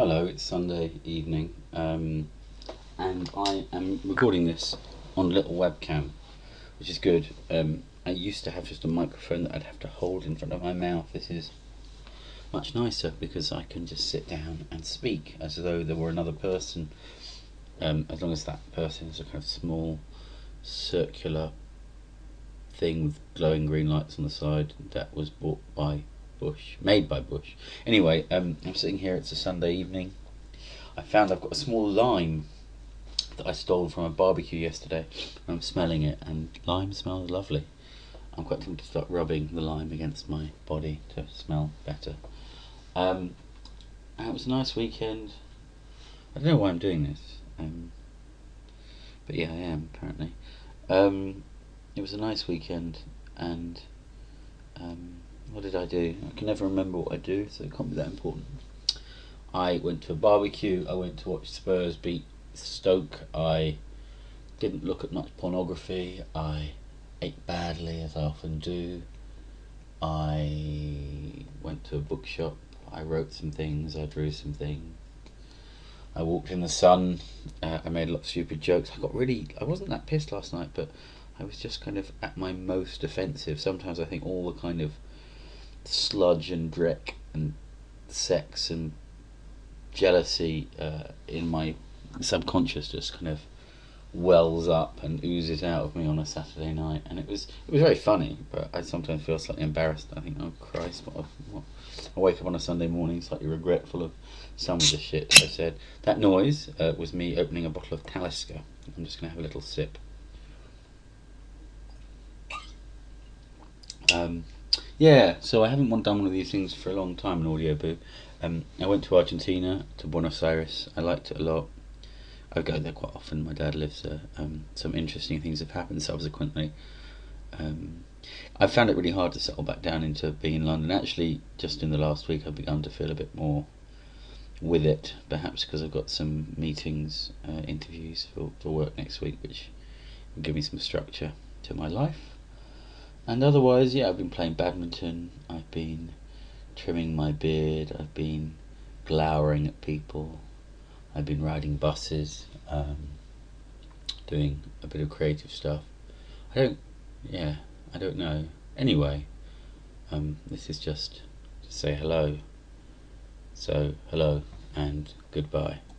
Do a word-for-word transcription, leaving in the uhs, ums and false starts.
Hello, it's Sunday evening, um, and I am recording this on a little webcam, which is good. Um, I used to have just a microphone that I'd have to hold in front of my mouth. This is much nicer because I can just sit down and speak as though there were another person, um, as long as that person is a kind of small circular thing with glowing green lights on the side that was bought by Bush, made by Bush. Anyway, um, I'm sitting here, it's a Sunday evening. I found I've got a small lime that I stole from a barbecue yesterday. I'm smelling it, and lime smells lovely. I'm quite tempted to start rubbing the lime against my body to smell better. Um, and it was a nice weekend. I don't know why I'm doing this, um, but yeah, I am apparently. Um, it was a nice weekend, and um, what did I do? I can never remember what I do, so it can't be that important. I went to a barbecue. I went to watch Spurs beat Stoke. I didn't look at much pornography. I ate badly, as I often do. I went to a bookshop. I wrote some things. I drew some things. I walked in the sun. Uh, I made a lot of stupid jokes. I got really. I wasn't that pissed last night, but I was just kind of at my most offensive. Sometimes I think all the kind of sludge and dreck and sex and jealousy uh, in my subconscious just kind of wells up and oozes out of me on a Saturday night, and it was it was very funny. But I sometimes feel slightly embarrassed. I think, oh Christ, what, what? I wake up on a Sunday morning slightly regretful of some of the shit I said. That noise uh, was me opening a bottle of Talisker. I'm just going to have a little sip. Um, yeah, so I haven't done one of these things for a long time, an audio boo. Um, I went to Argentina, to Buenos Aires. I liked it a lot. I go there quite often. My dad lives there. Um, some interesting things have happened subsequently. Um, I found it really hard to settle back down into being in London. Actually, just in the last week, I've begun to feel a bit more with it. Perhaps because I've got some meetings, uh, interviews for, for work next week, which will give me some structure to my life. And otherwise, yeah, I've been playing badminton. I've been trimming my beard. I've been glowering at people. I've been riding buses, um, doing a bit of creative stuff. I don't, yeah, I don't know. Anyway, um, this is just to say hello. So, hello and goodbye.